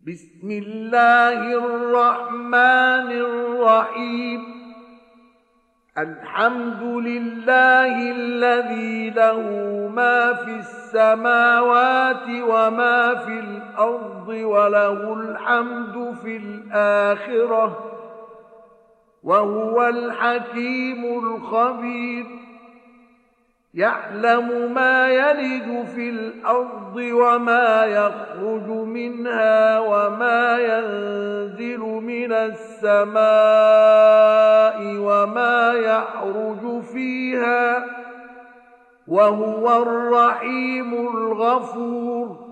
بسم الله الرحمن الرحيم الحمد لله الذي له ما في السماوات وما في الأرض وله الحمد في الآخرة وهو الحكيم الخبير يعلم ما يلج في الأرض وما يخرج منها وما ينزل من السماء وما يعرج فيها وهو الرحيم الغفور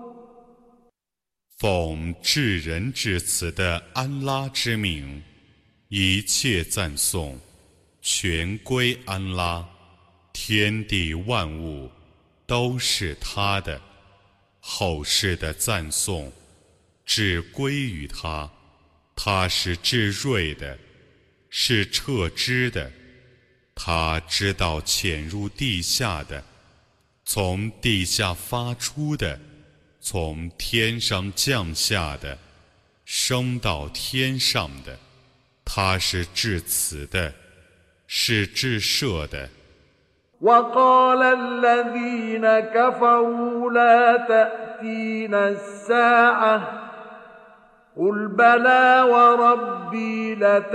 奉至仁至慈的安拉之名，一切赞颂全归安拉。天地万物都是他的，后世的赞颂只归于他。他是至睿的，是彻知的。他知道潜入地下的，从地下发出的，从天上降下的，升到天上的。他是至慈的，是至赦的。 وقال الذين كفروا لا تأتينا الساعة قل بلى وربي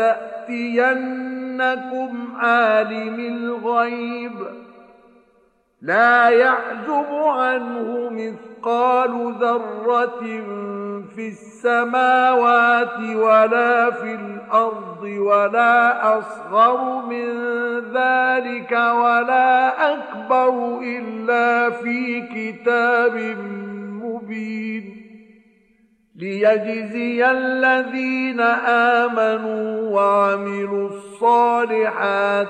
لتأتينكم عالم الغيب لا يعزب عنه مثقال ذرة في السماوات ولا في الأرض ولا أصغر من ذلك ولا أكبر إلا في كتاب مبين ليجزي الذين آمنوا وعملوا الصالحات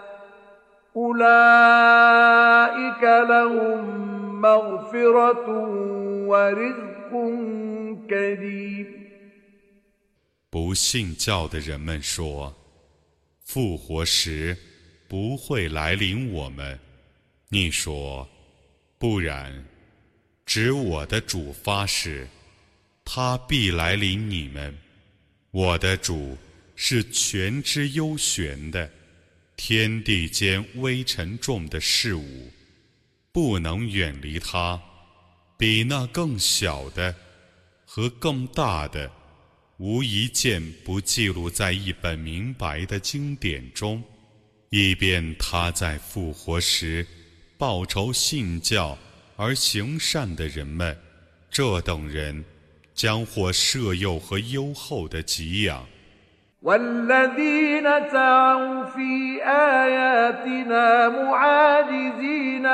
أولئك لهم مغفرة ورزق كريم 不信教的人们说，复活时不会来临我们。你说，不然，指我的主发誓，他必来临你们。我的主是全知幽玄的，天地间微沉重的事物，不能远离他，比那更小的和更大的，无一件不记录在一本明白的经典中，以便他在复活时报酬信教而行善的人们。这等人将获赦宥和优厚的给养。 والذين سعوا في آياتنا معاجزين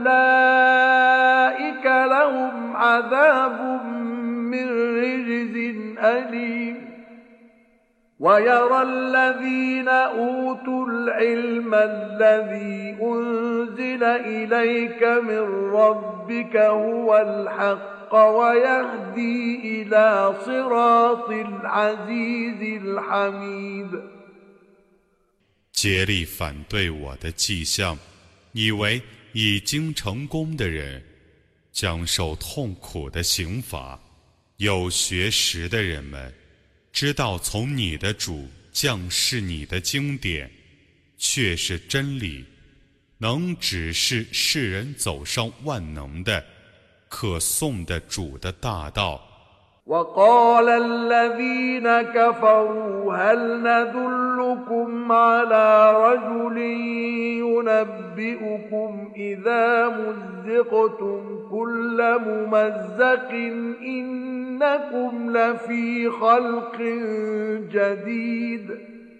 أولئك لهم عذاب من رجز أليم ويرى الذين أوتوا العلم الذي أنزل إليك من ربك هو الحق ويهدي إلى صراط العزيز الحميد 竭力反对我的迹象，以为已经成功的人将受痛苦的刑罚。有学识的人们知道从你的主降示你的经典却是真理，能指示世人走上万能的可颂的主的大道。 وقال الذين كفروا هل ندلكم على رجل ينبئكم إذا مزقتم كل ممزق إنكم لفي خلق جديد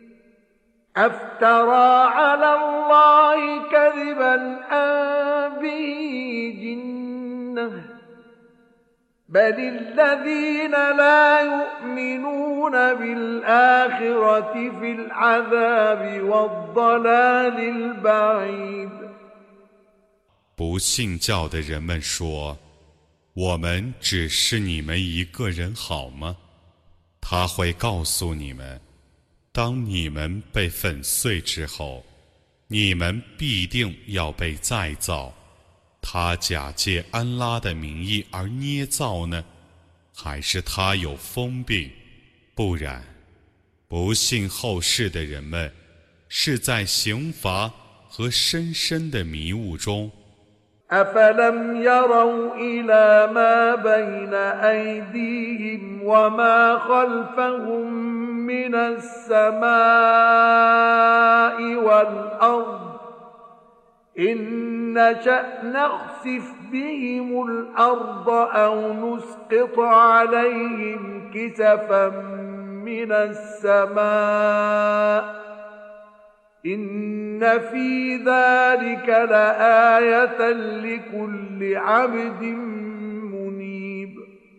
أفترى على الله كذبا أم به جنة بل الذين لا يؤمنون بالآخرة في العذاب والضلال البعيد 不信教的人们说，我们只是你们一个人好吗？他会告诉你们，当你们被粉碎之后，你们必定要被再造。他假借安拉的名义而捏造呢， 还是他有疯病？不然，不信后世的人们是在刑罚和深深的迷雾中。 أفلم يروا إلى ما بين أيديهم وما خلفهم من السماء والأرض إن نشأ نخسف بهم الأرض أو نسقط عليهم كسفا من السماء إن في ذلك لآية لكل عبد منيب。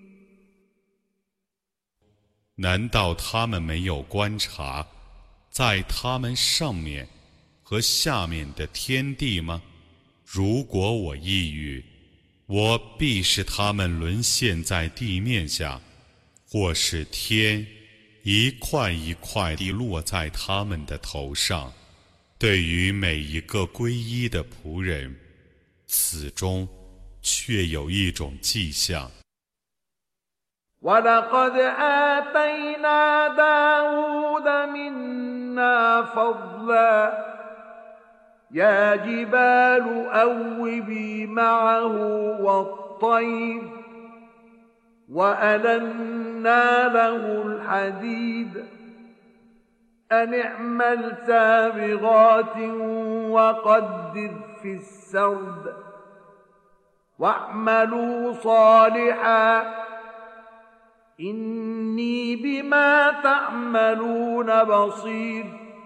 难道他们没有观察在他们上面和下面的天地吗？如果我抑郁，我必使他们沦陷在地面下，或是天一块一块地落在他们的头上。对于每一个皈依的仆人，此中却有一种迹象。 وَلَقَدْ آتَيْنَا دَاوُودَ مِنَّا فَضْلًا يَا جِبَالُ أَوِّبِي مَعَهُ وَالطَّيْرَ وَأَلَنَّا لَهُ الْحَدِيدَ أن اعمل سابغات وقدر في السرد واعملوا صالحا إني بما تعملون بصير。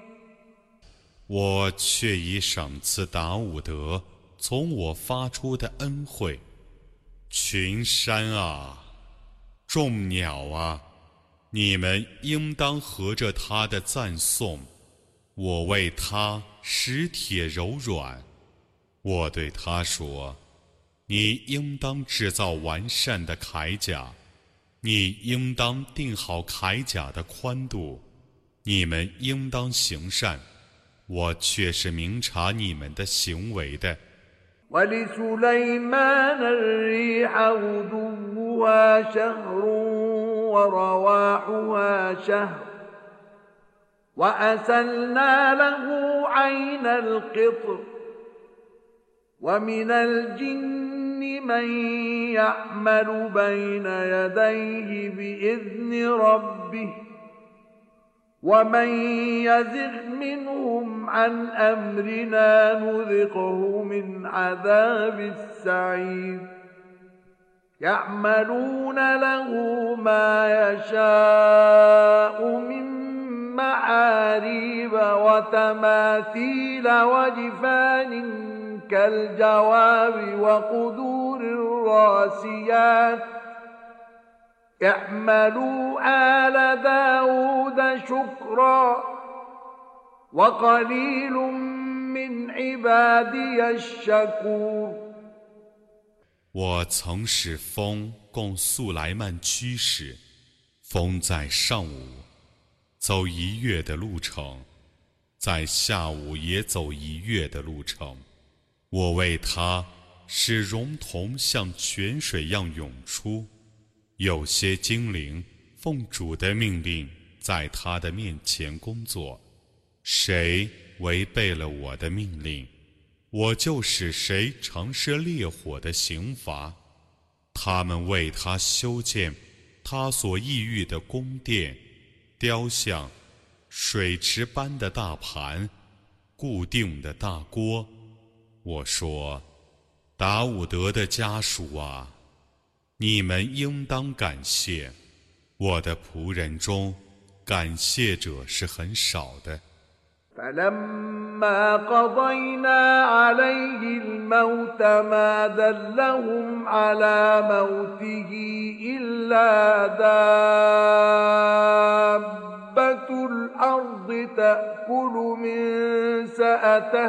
我却已赏赐达伍德从我发出的恩惠，群山啊，众鸟啊，你们应当合着他的赞颂。我为他使铁柔软，我对他说：你应当制造完善的铠甲，你应当定好铠甲的宽度，你们应当行善，我却是明察你们的行为的。 وَلِسُلَيْمَانَ الرِّيحَ غُدُوُّهَا شَهْرٌ وَرَوَاحُهَا شَهْرٌ وَأَسَلْنَا لَهُ عَيْنَ الْقِطْرِ وَمِنَ الْجِنِّ مَن يَعْمَلُ بَيْنَ يَدَيْهِ بِإِذْنِ رَبِّهِ ومن يزغ منهم عن أمرنا نذقه من عذاب السعير يعملون له ما يشاء من محاريب وتماثيل وجفان كالجواب وقدور الراسيات اعملوا آل داود شكرا وقليل من عبادي الشكور。 我曾使风供素来曼驱使，风在上午走1月的路程，在下午也走1月的路程。我为他使熔铜像泉水样涌出。有些精灵奉主的命令在他的面前工作，谁违背了我的命令，我就使谁尝试烈火的刑罚。他们为他修建他所抑郁的宫殿、雕像、水池般的大盘、固定的大锅。我说：达伍德的家属啊，你们应当感谢，我的仆人中感谢者是很少的。 فلما قضينا عليه الموت ما دلهم على موته إلا دابة الأرض تأكل من سأته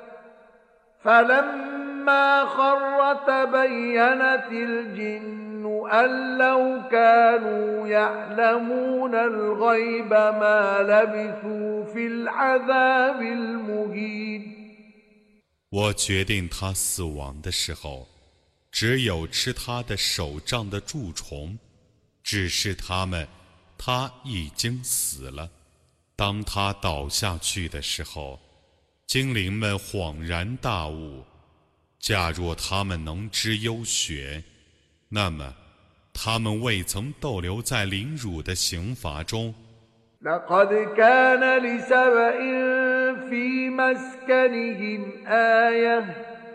فلما خر تبينت الجن أن لو كانوا يعلمون الغيب ما لبثوا في العذاب المهين。 我决定他死亡的时候，只有吃他的手杖的蛀虫， 只是他已经死了。当他倒下去的时候，精灵们恍然大悟，假若他们能知幽玄，那么他们未曾逗留在凌辱的刑罚中。 لقد كان لسبإ في مسكنهم آية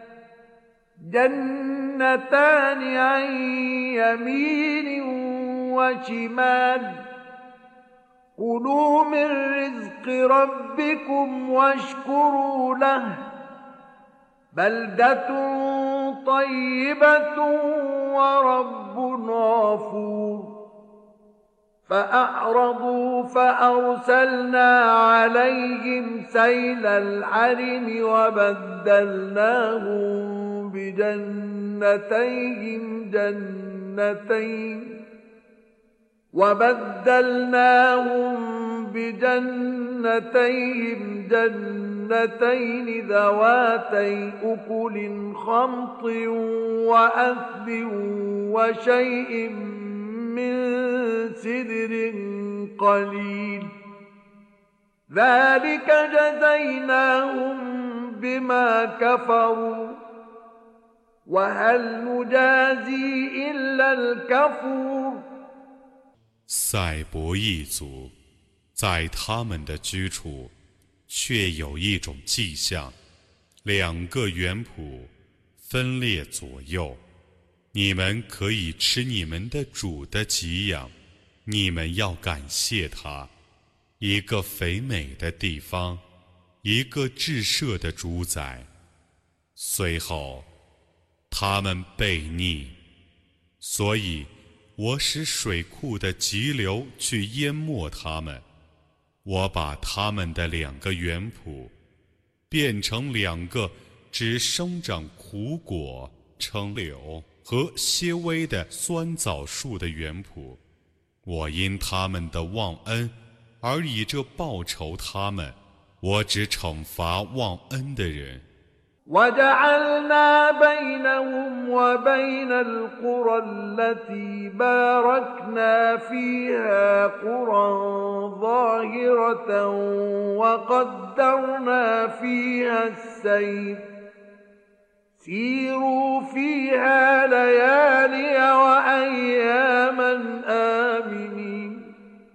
جنتان عن يمين وشمال كلوا من رزق ربكم واشكروا له بلدة طيبة ورب غفور فأعرضوا فأرسلنا عليهم سيل العرم وبدلناهم بجنتين جنتين ذواتي أكل خمط وأثل وشيء من سدر قليل ذلك جزيناهم بما كفروا وهل نجازي إلا الكفور 赛博一族在他们的居处却有一种迹象，两个园圃分列左右，你们可以吃你们的主的给养，你们要感谢他。一个肥美的地方，一个至赦的主宰。随后他们悖逆，所以我使水库的急流去淹没他们，我把他们的两个园圃变成两个只生长苦果、称柳和些微的酸枣树的园圃。我因他们的忘恩而以这报酬他们，我只惩罚忘恩的人。 وجعلنا بينهم وبين القرى التي باركنا فيها قرى ظاهرة وقدرنا فيها السير سيروا فيها ليالي وأياما آمنين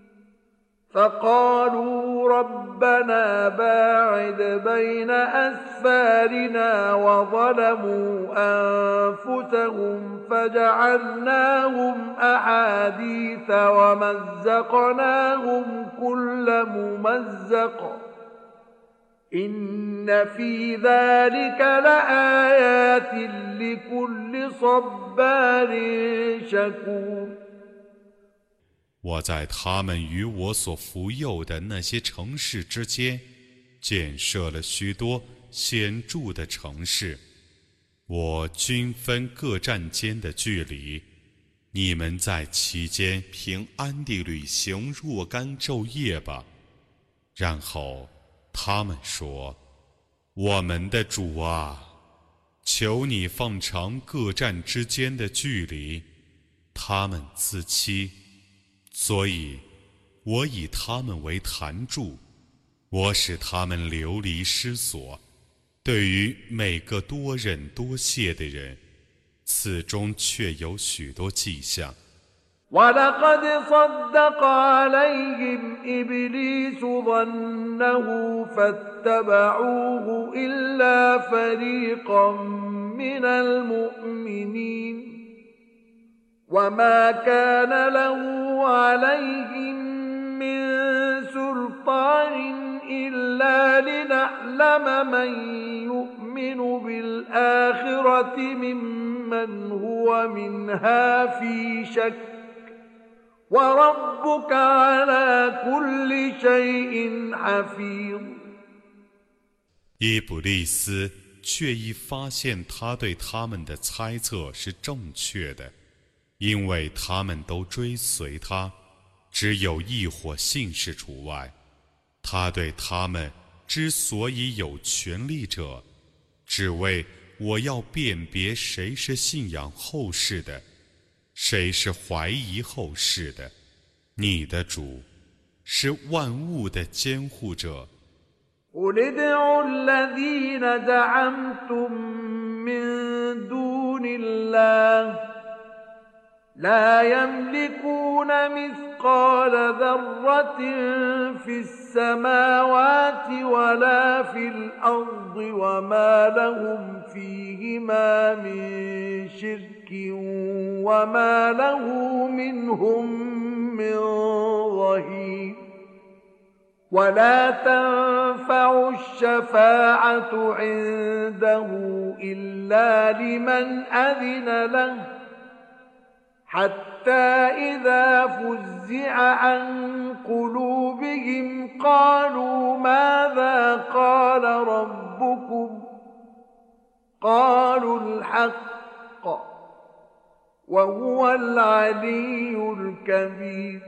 فقالوا ربنا باعد بين أسفارنا وظلموا أنفسهم فجعلناهم أحاديث ومزقناهم كل ممزق إن في ذلك لآيات لكل صبار شكور 我在他们与我所服佑的那些城市之间建设了许多显著的城市，我均分各站间的距离，你们在其间平安地旅行若干昼夜吧。然后他们说，我们的主啊，求你放长各站之间的距离。他们自欺，所以我以他们为坛柱，我使他们流离失所。对于每个多忍多谢的人，此中却有许多迹象。 ولقد صدق عليهم إبليس ظنه فاتبعوه إلا فريقا من المؤمنين وما كان له عليهم من سلطان إلا لنعلم من يؤمن بالآخرة ممن هو منها في شك وربك على كل شيء حفيظ 伊卜利斯却已发现他对他们的猜测是正确的，因为他们都追随他，只有一伙信士除外。他对他们之所以有权力者，只为我要辨别谁是信仰后世的， 谁是怀疑后世的？你的主是万物的监护者。 قل ادعوا الذين زعمتم من دون الله لا يملكون مثقال ذرة في السماوات ولا في الأرض وما لهم فيهما من شرك وما له منهم من ظهير ولا تنفع الشفاعة عنده إلا لمن أذن له حتى إذا فزع عن قلوبهم قالوا ماذا قال ربكم قالوا الحق وهو العلي الكبير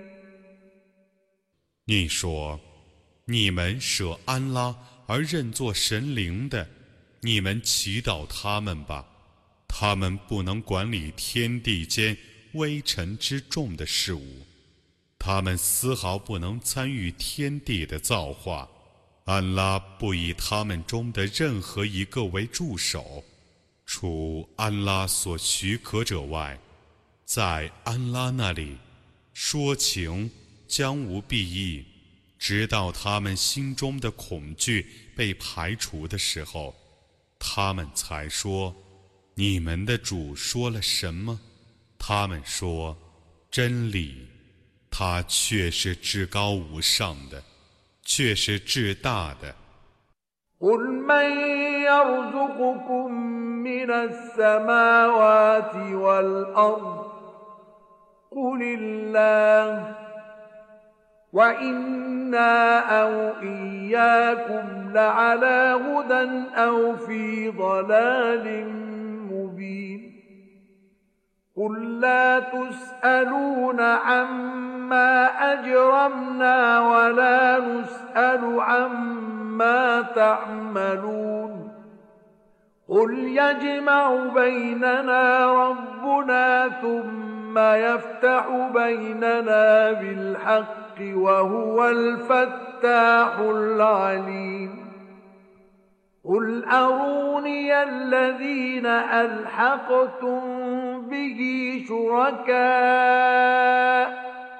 你说，你们舍安拉而认作神灵的，你们祈祷他们吧，他们不能管理天地间微尘之众的事物，他们丝毫不能参与天地的造化。安拉不以他们中的任何一个为助手，除安拉所许可者外，在安拉那里说情将无裨益，直到他们心中的恐惧被排除的时候，他们才说：你们的主说了什么？他们说：真理，他却是至高无上的，却是至大的。 قل من يرزقكم من السماوات والأرض قل الله وإنا أو إياكم لعلى هدى أو في ضلال مبين قل لا تسألون عما أجرمنا ولا نسأل عما تعملون قل يجمع بيننا ربنا ثم يفتح بيننا بالحق وهو الفتاح العليم قل أروني الذين ألحقتم به شركاء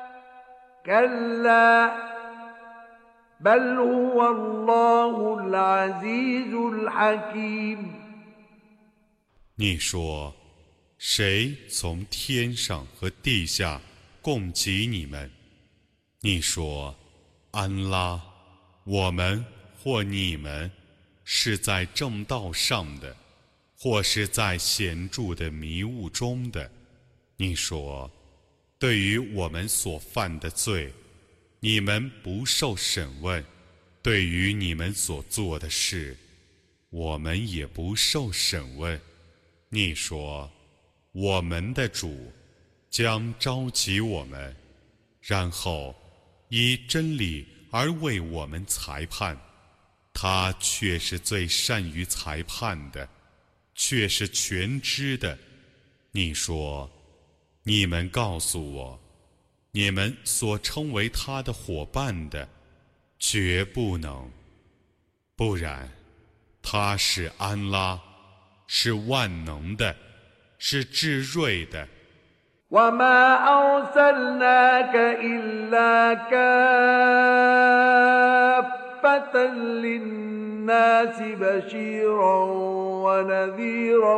كلا بل هو الله العزيز الحكيم 你说，谁从天上和地下供给你们？你说，安拉，我们或你们是在正道上的，或是在显著的迷雾中的。你说，对于我们所犯的罪，你们不受审问；对于你们所做的事，我们也不受审问。你说，我们的主将召集我们，然后以真理而为我们裁判，他却是最善于裁判的，却是全知的。你说，你们告诉我，你们所称为他的伙伴的，绝不能，不然，他是安拉，是万能的，是至睿的。 وما أرسلناك إلا كافة للناس بشيرا ونذيرا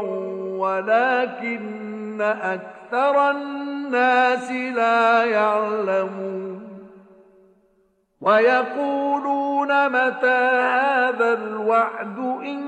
ولكن أكثر الناس لا يعلمون ويقولون متى هذا الوعد إن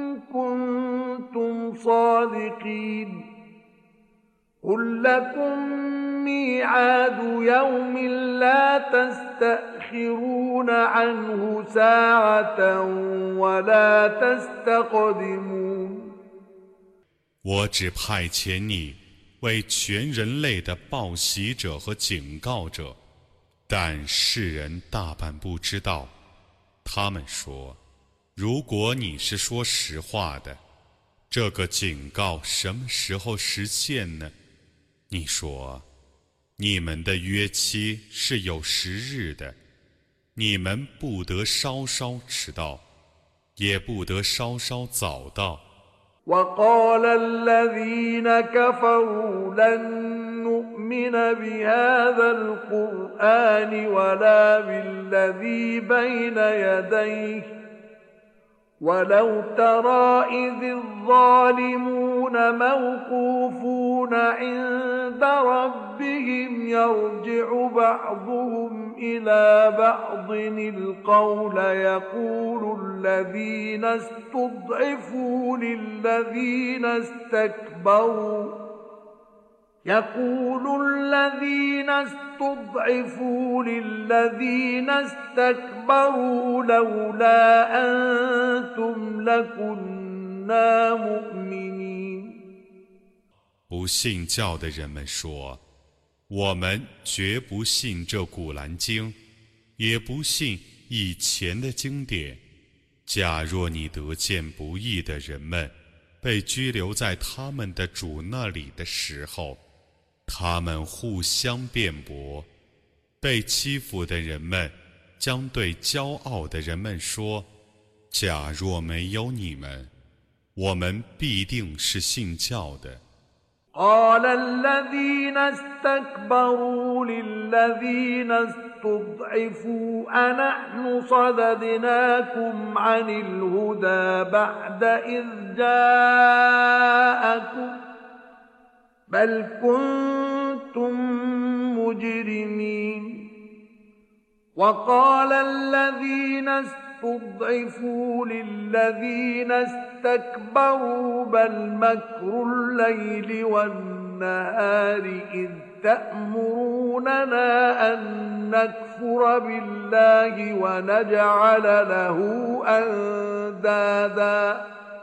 كنتم صادقين قل لكم ميعاد يوم لا تستأخرون عنه ساعة ولا تستقدمون 我只派遣你为全人类的报喜者和警告者，但世人大半不知道。他们说，如果你是说实话的，这个警告什么时候实现呢？ 你说，你们的约期是有时日的，你们不得稍稍迟到，也不得稍稍早到。 وقال الذين كفروا لن نؤمن بهذا القرآن ولا بالذي بين يديه ولو ترى إذ الظالمون موقوفون عند ربهم يرجع بعضهم إلى بعض القول يقول الذين استضعفوا للذين استكبروا لولا أنتم لكنا مؤمنين 不信教的人们说，我们绝不信这古兰经，也不信以前的经典。假若你得见不义的人们被拘留在他们的主那里的时候，他们互相辩驳，被欺负的人们将对骄傲的人们说，假若没有你们，我们必定是信教的。 قال الذين استكبروا للذين استضعفوا أنحن صددناكم عن الهدى بعد إذ جاءكم بل كنتم مجرمين وقال الذين استضعفوا للذين استكبروا بل مكر الليل والنهار إذ تأمروننا أن نكفر بالله ونجعل له أندادا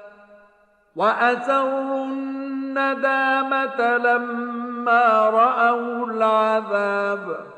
وأسروا الندامة لما رأوا العذاب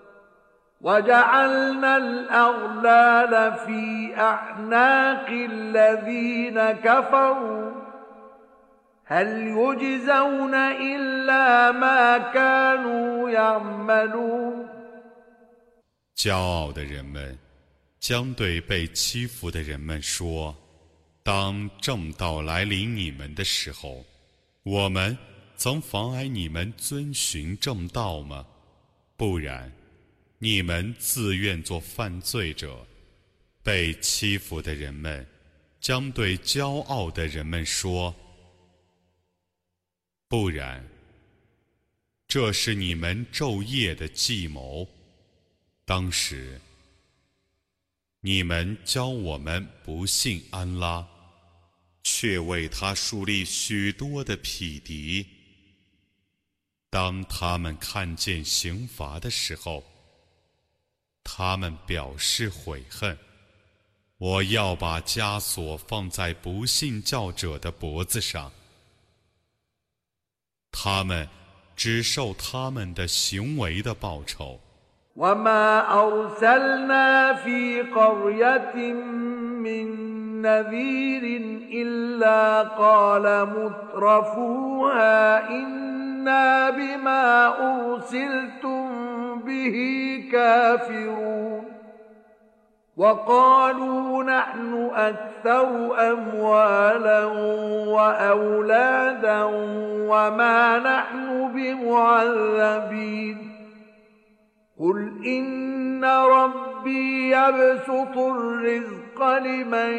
وجعلنا الأغلال في أعناق الذين كفروا هل يجزون إلا ما كانوا يعملون 骄傲的人们将对被欺负的人们说，当正道来临你们的时候，我们曾妨碍你们遵循正道吗？不然你们自愿做犯罪者。被欺负的人们将对骄傲的人们说，不然这是你们昼夜的计谋。当时你们教我们不信安拉，却为他树立许多的匹敌。当他们看见刑罚的时候，他们表示悔恨，我要把枷锁放在不信教者的脖子上，他们只受他们的行为的报酬。 وما أرسلنا في قرية من نذير إلا قال مترفوها إنا بما أرسلتم به كافرون وقالوا نحن أكثر أموالا وأولادا وما نحن بمعذبين قل إن ربي يبسط الرزق لمن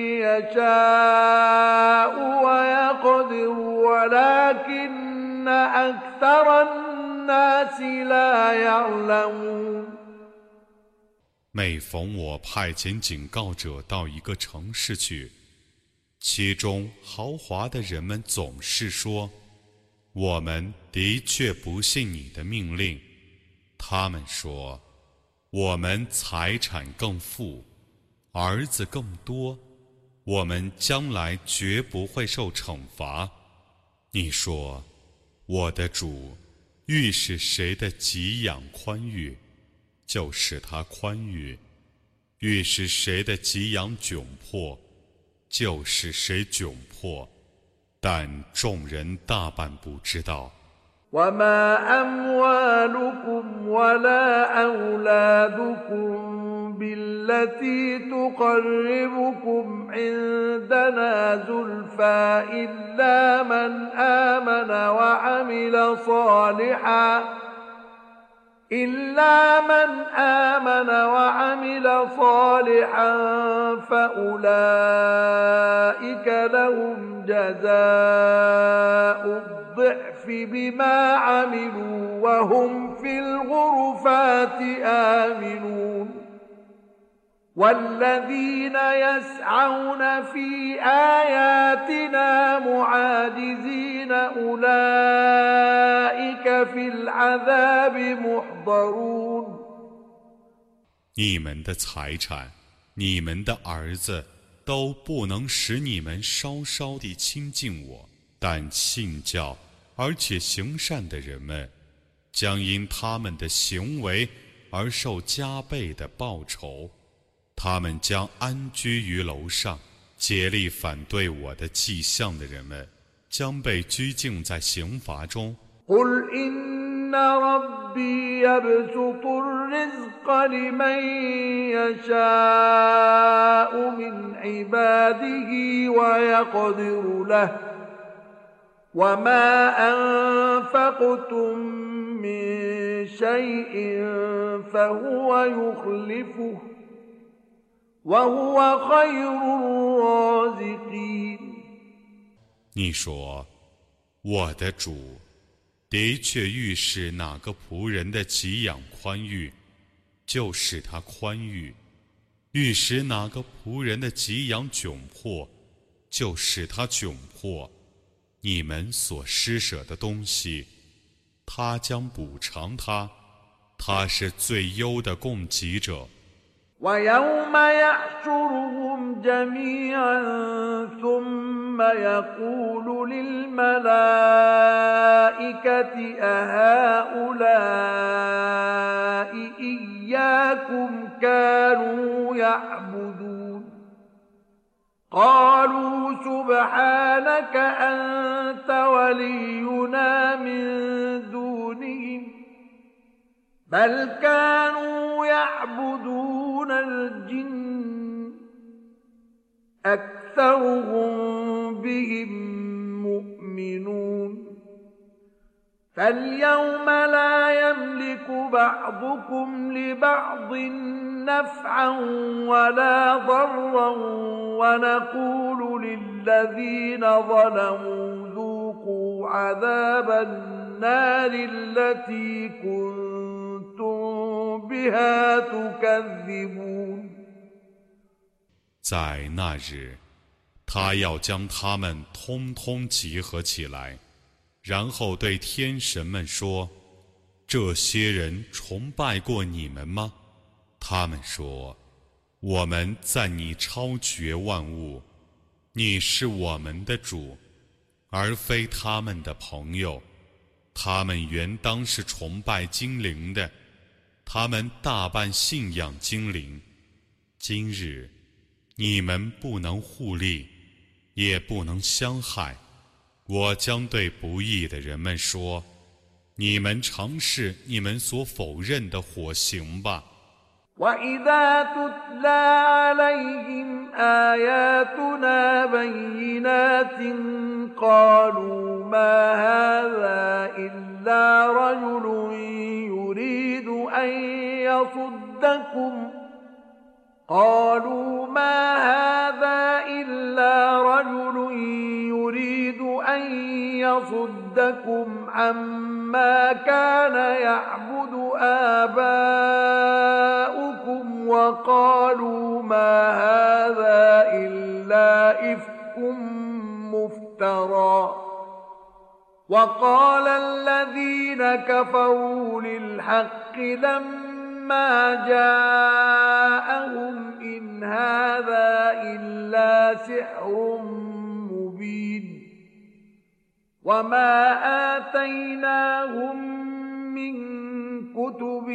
يشاء ويقدر ولكن أكثر الناس لا يعلمون 每逢我派遣警告者到一个城市去，其中豪华的人们总是说，我们的确不信你的命令。他们说，我们财产更富，儿子更多，我们将来绝不会受惩罚。你说，我的主欲使谁的给养宽裕，就使他宽裕；欲使谁的给养窘迫，就使谁窘迫。但众人大半不知道。 وما أموالكم ولا أولادكم بالتي تقربكم عندنا زلفى إلا من آمن وعمل صالحا فأولئك لهم جزاء الضعف بما عملوا وهم في الغرفات آمنون والذين يسعون في آياتنا معاجزين أولئك في العذاب محضرون 你们的财产，你们的儿子，都不能使你们稍稍地亲近我，但信教而且行善的人们，将因他们的行为而受加倍的报酬。他们将安居于楼上，竭力反对我的迹象的人们，将被拘禁在刑罚中。 قل إن ربي يبسط الرزق لمن يشاء من عباده ويقدر له وما أنفقتم من شيء فهو يخلفه وهو خير الرازقين 你说，我的主的确欲使哪个仆人的给养宽裕，就使他宽裕；欲使哪个仆人的给养窘迫，就使他窘迫。你们所施舍的东西，他将补偿他，他是最优的供给者。 ويوم يحشرهم جميعا ثم يقول للملائكة أهؤلاء إياكم كانوا يعبدون قالوا سبحانك أنت ولينا من دونهم بل كانوا يعبدون الجن أكثرهم بهم مؤمنون فاليوم لا يملك بعضكم لبعض نفعا ولا ضرا ونقول للذين ظلموا ذوقوا عذاب النار التي كنتم بها تكذبون 在那日，他要将他们通通集合起来，然后对天神们说：这些人崇拜过你们吗？他们说：我们赞你超绝万物，你是我们的主，而非他们的朋友。他们原当是崇拜精灵的，他们大半信仰精灵。今日你们不能互利，也不能相害。我将对不义的人们说：你们尝试你们所否认的火刑吧。 وإذا تتلى عليهم آياتنا بينات قالوا ما هذا إلا رجل يريد أن يصدكم عما كان يعبد آباؤكم وقالوا ما هذا إلا إفك مفترى وقال الذين كفروا للحق لما جاءهم إن هذا إلا سحر مبين وما آتيناهم من كتب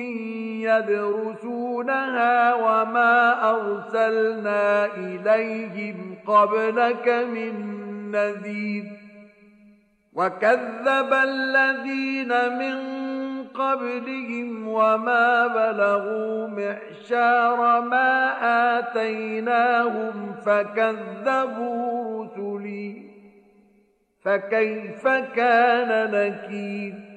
يدرسونها وما أرسلنا إليهم قبلك من نذير وكذب الذين من قبلهم وما بلغوا معشار ما آتيناهم فكذبوا رسلي فكيف كان نكير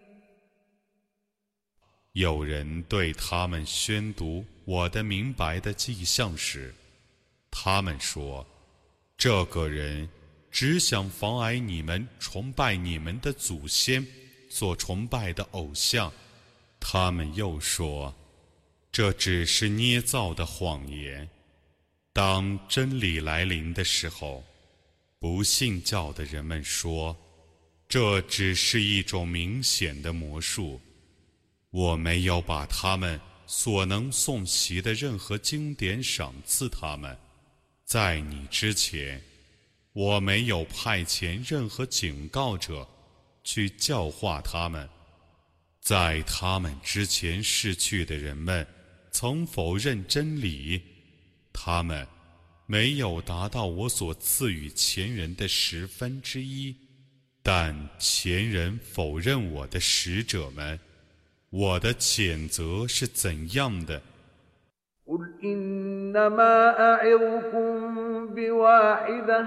有人对他们宣读我的明白的迹象时，他们说：“这个人只想妨碍你们崇拜你们的祖先所崇拜的偶像。”他们又说：“这只是捏造的谎言。”当真理来临的时候，不信教的人们说：“这只是一种明显的魔术。”我没有把他们所能诵习的任何经典赏赐他们，在你之前，我没有派遣任何警告者去教化他们。在他们之前逝去的人们曾否认真理，他们没有达到我所赐予前人的1/10，但前人否认我的使者们，我的谴责是怎样的？ قل إنما أعظكم بواحدة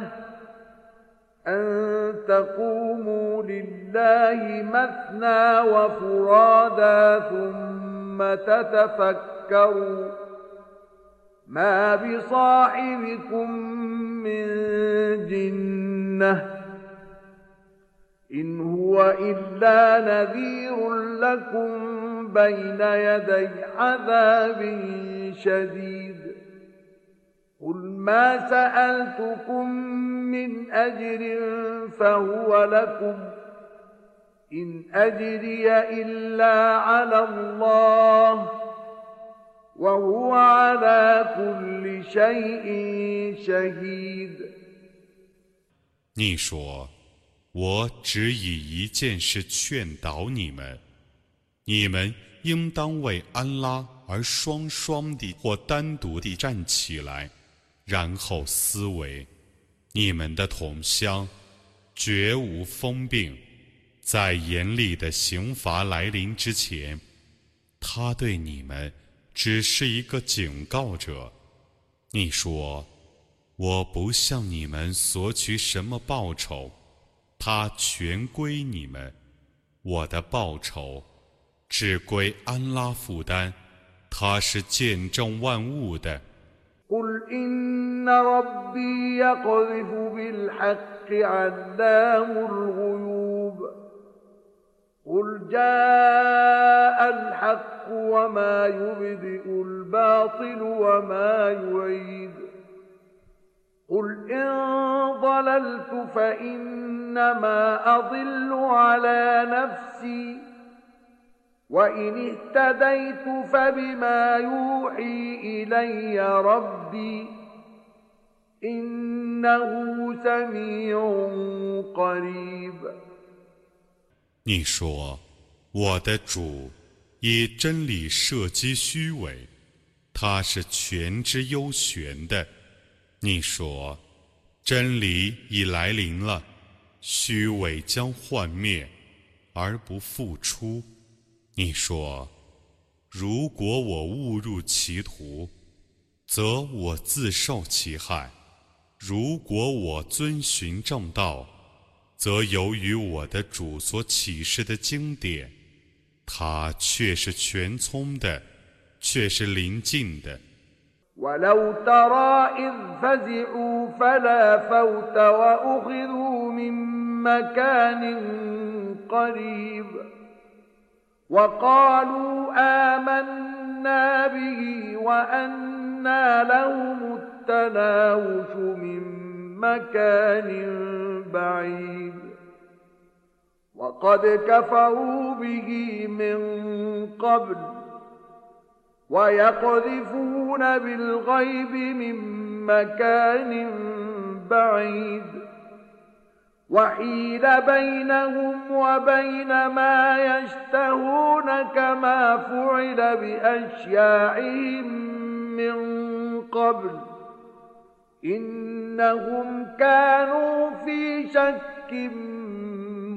أن تقوموا لله مثنى وفرادا ثم تتفكروا ما بصاحبكم من جنة إن هو إلا نذير لكم بين يدي عذاب شديد قل ما سألتكم من أجر فهو لكم إن أجري إلا على الله وهو على كل شيء شهيد 你说，我只以一件事劝导你们，你们应当为安拉而双双地或单独地站起来，然后思维，你们的同乡绝无疯病，在严厉的刑罚来临之前，他对你们只是一个警告者。你说，我不向你们索取什么报酬，它全归你们，我的报酬只归安拉负担，他是见证万物的。 قل إن ربي يقذف بالحق علام الغيوب قل جاء الحق وما يبدئ الباطل وما يعيد قل إن ضللت فإنما أضل على نفسي وإن اهتديت فبما يوحي إلي ربي إنه سميع قريب 你说，我的主以真理射击虚伪，他是全知幽玄的。你说，真理已来临了，虚伪将幻灭，而不复出。你说，如果我误入歧途，则我自受其害；如果我遵循正道，则由于我的主所启示的经典，他却是全聪的，却是临近的。 ولو ترى إذ فزعوا فلا فوت وأخذوا من مكان قريب وقالوا آمنا به وأنى لهم التناوش من مكان بعيد وقد كفروا به من قبل ويقذفون بالغيب من مكان بعيد وحيل بينهم وبين ما يشتهون كما فعل بأشياعهم من قبل إنهم كانوا في شك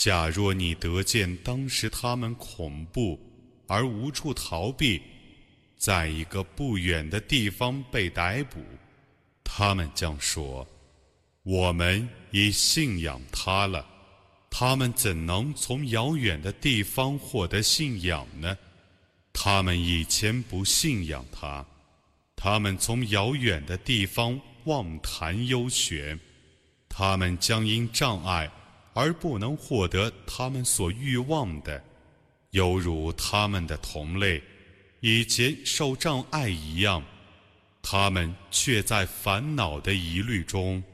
假若你得见当时他们恐怖而无处逃避，在一个不远的地方被逮捕，他们将说：我们已信仰他了。他们怎能从遥远的地方获得信仰呢？他们以前不信仰他，他们从遥远的地方妄谈幽玄，他们将因障碍而不能获得他们所欲望的，犹如他们的同类以前受障碍一样，他们却在烦恼的疑虑中。